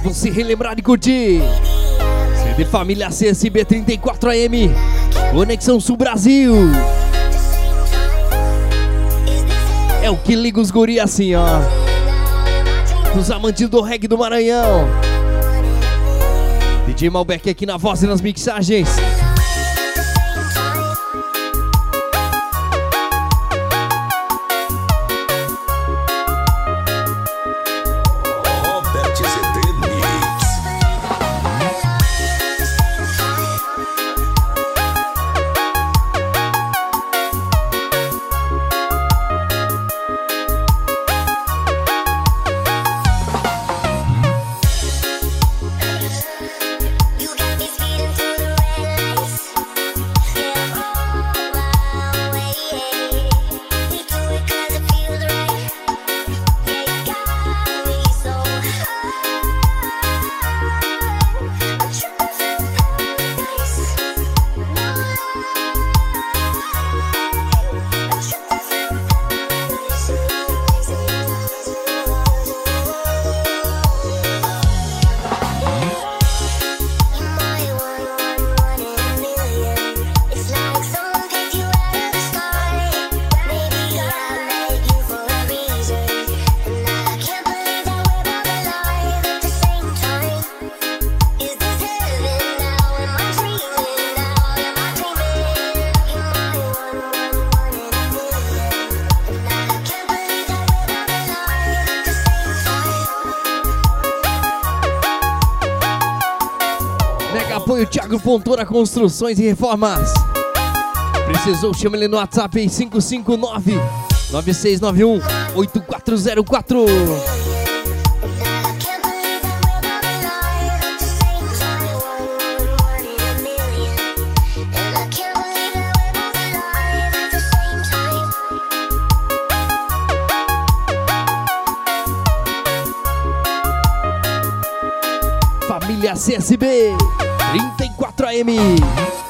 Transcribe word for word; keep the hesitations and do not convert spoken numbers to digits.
você relembrar e curtir. C D Família C S B trinta e quatro A M, Conexão Sul Brasil. É o que liga os guri assim, ó. Os amantes do reggae do Maranhão. D J Malbec aqui na voz e nas mixagens. Apoio Thiago Fontoura Construções e Reformas. Precisou? Chama ele no WhatsApp em cinco cinco nove, nove seis nove um, oito quatro zero quatro. Família C S B trinta e quatro A M.